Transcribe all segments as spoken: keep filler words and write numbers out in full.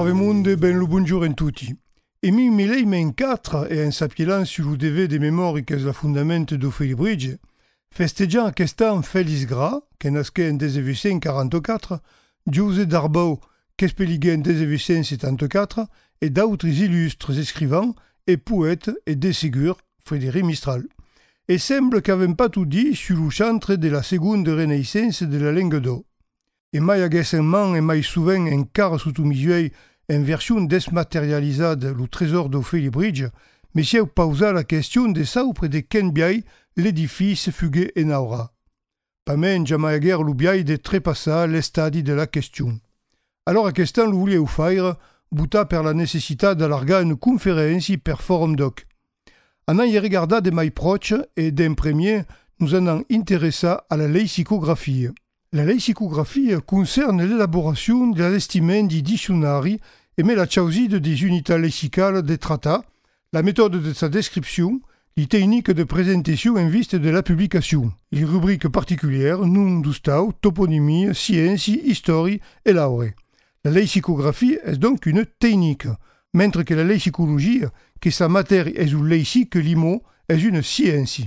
Salve monde e ben lo buongiorno a tutti. E mi milleniumquattro e in sapielan sul D V de memori che è la fondamento do Felibridge, festeggiamo quest'anno Félix Gras, che nasce in millenovecentosquarantaquattro, Giuse Darbau, che speligué in millenovecentosessantaquattro, e d'autres illustres écrivains et poètes et des figures, Frédéric Mistral. E sembla che avem pas tout dit sul chantre de la seconda renaissance de la langue d'o. E mai haguessen man e mai souvent encara sotto misuei en version desmaterialisada lo trésor do Felibridge, mais si heu pausa la question de saupre de ken biai l'édifice fugué en aura. Pas men jamais haguer lo biai de trepassar l'estadi de la question. Alors aquestan lo volieu faire, buta per la necessitat d'alargar une conferenci per forum doc. En ayant regardé de mai proche et d'un premier, nous en avons intéressé à la lexicographie. La lexicographie concerne l'élaboration de l'estiment des dictionnaires et met la chauside des unités lexicales des traitats, la méthode de sa description, les techniques de présentation en vue de la publication, les rubriques particulières, nom d'ustau, toponymie, sciences, histoire et laure. La lexicographie est donc une technique, mentre que la lexicologie, que sa matière est un lexique, l'imo, est une science.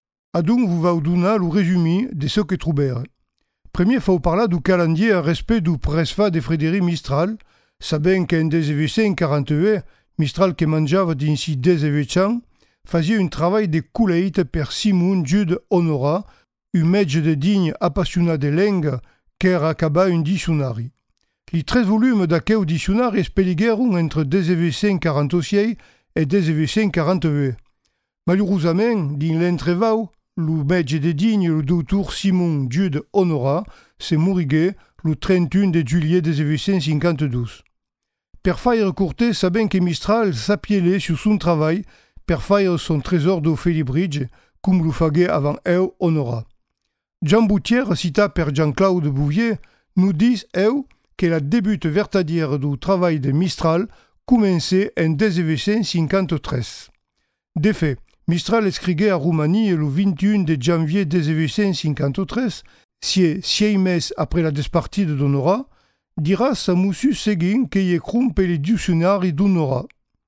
Adon vous va donner le résumé de ce que trouvèrent. Premier, faut parler du calendrier en respect du presfa de Frédéric Mistral, sabent qu'en millenovecentosquarantaquatrze, Mistral que mangiava d'ici dix-huit ans, faisait un travail de collecte per Simon Jude Honora, un metge de digne appassionné de langue, qui a acabé un dictionnaire. Les treize volumes d'aquest dictionnaire espeliguèrent entre millenovecentosquarantasei et millenovecentosquarantaquatrze. Malheureusement, dans l'entrevau, le metge de digne, le docteur Simon Jude Honora, se mourigué le trente et un de juillet millenovecentoscinquante-douze. Per faire courte, sabent que Mistral s'appielait sur son travail per faire son trésor de Felibridge, comme le faguait avant eux Honora. Jean Boutière, cita per Jean-Claude Bouvier, nous dit eux que la début vertadière du travail de Mistral commençait en millenovecentoscinquante-treize. De fait, Mistral escriguait à Roumanie le vingt et un de janvier millenovecentoscinquante-treize, si six meses après la despartide d'Honora, dira sa moussu seguint qu'il écrompe les dictionnaires d'Honora.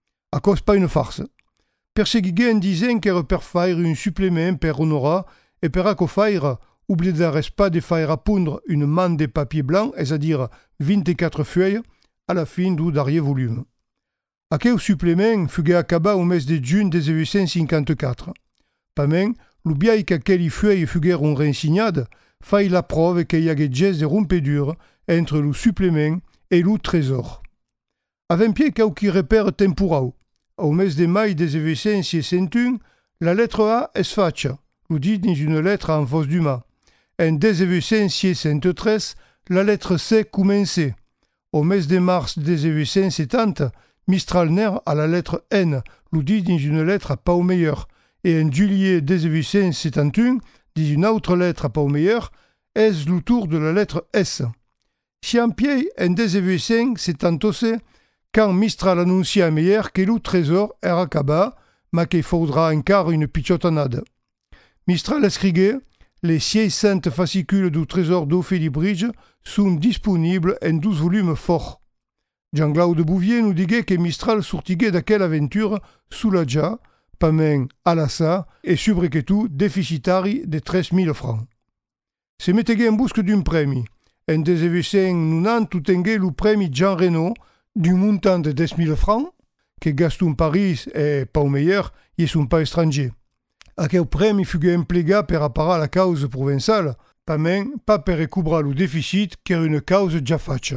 À cause pas une farce. Perseguigué en disant qu'elle per faire un supplément per Honora et per acco faire, oublidares pas de faire appondre une manne de papier blanc, c'est-à-dire vingt-quatre feuilles, à la fin du dernier volume. Aquel supplément fut acabé au mes de juin millenovecentoscinquante-quatre. Pas même, le biais qu'aquelles feuilles furent rensignades, fait la preuve qu'il y a des rompedures entre le supplément et le trésor. Avec pied quelques repères temporaux. Au mes de mai millenovecentosessantuno, la lettre A es facha, le dit dans une lettre en fausse du mât. En millenovecentosessantatreize, la lettre C commençait. Au mes de mars millenovecentoseptanta, Mistral naît à la lettre N, le dit dans une lettre pas au meilleur. Et en juillet millenovecentoseptantuno, dans une autre lettre pas au meilleur, est le tour de la lettre S. Si en pied, en millenovecentoseptantose, quand Mistral annoncia à meilleur que le trésor era acabé, mais qu'il faudra encore une pichotanade. Mistral escriguait les six cents fascicules du trésor de Felibridge sont disponibles en douze volumes forts. Jean-Claude Bouvier nous disait que Mistral sortiguait d'aquelle aventure soulagia, pas même à l'assa, et que tout déficitari de treize mille francs. Se mettegué en busque d'un premi. En millenovecentosnonanta tout tengué le premi Jean Reno du montant de dix mille francs, que Gaston Paris est pas au meilleur, ils sont pas étrangers. Aquel premi fut emplégat per apparar la cause provençale, pas même pas per recouvrir le déficit qu'est une cause déjà faite.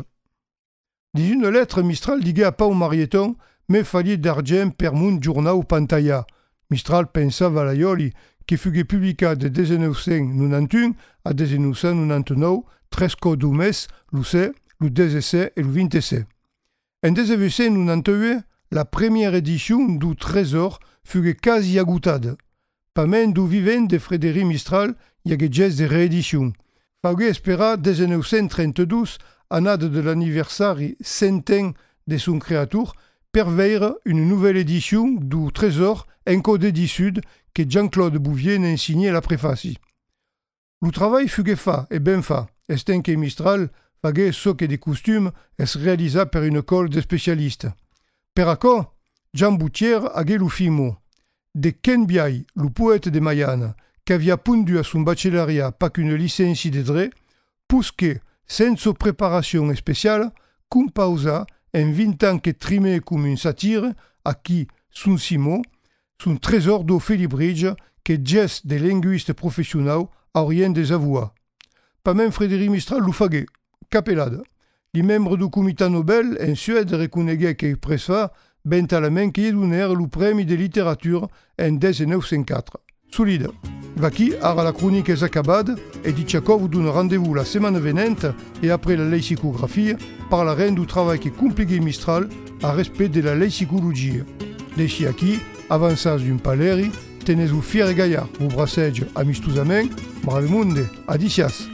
Dans une lettre, Mistral diguait à pas au marieton, mais fallait d'argent per mon journal pantalla. Mistral pensa valaioli, qui fut publié de millenovecentosnonanta-un à millenovecentosnonanta-neuf, treize codes du mes, le C, le dix-sept et le vingt-sept. En millenovecentosnonanta-huit, la première édition du Trésor fut quasi agoutada. Pas même du vivant de Frédéric Mistral, il y a des rééditions. Fallait espérer millenovecentostrente-deux, année de l'anniversaire cent ans de son créateur, per veire une nouvelle édition du Trésor encodé du Sud que Jean-Claude Bouvier n'a signé la préface. Le travail fut fait et bien fait, estant que Mistral fagué so che des costumes es realisà per une école de spécialistes. Per acò, Jean Boutier hagué lo fimo. De Ken Biai, lo poète de Mayana, che avia pundu a son baccalauréat pas qu'une licence de dre, pusque, senza preparazione speciale, compausa en vingt ans che trimé come un satire a qui son Simon, son trésor d'Ophélie Bridge que gest des linguistes professionnels haurien desavouat. Pas même Frédéric Mistral lo fagué, capelade. Les membres du Comité Nobel en Suède reconegué que presfa bent à la main qui donner le premi de littérature en dix-neuf cent quatre. Solide. Vaki ara la chronique est acabada et Ditchakov vous donne rendez-vous la semaine venante et après la lexicographie parlerà du travail qui compliqué Mistral à respect de la lexicologie. Deixi aquí, avançats d'un paleri, tenez-vous fier et gaillard, vous brassage amistosament, bravemunde, adicias.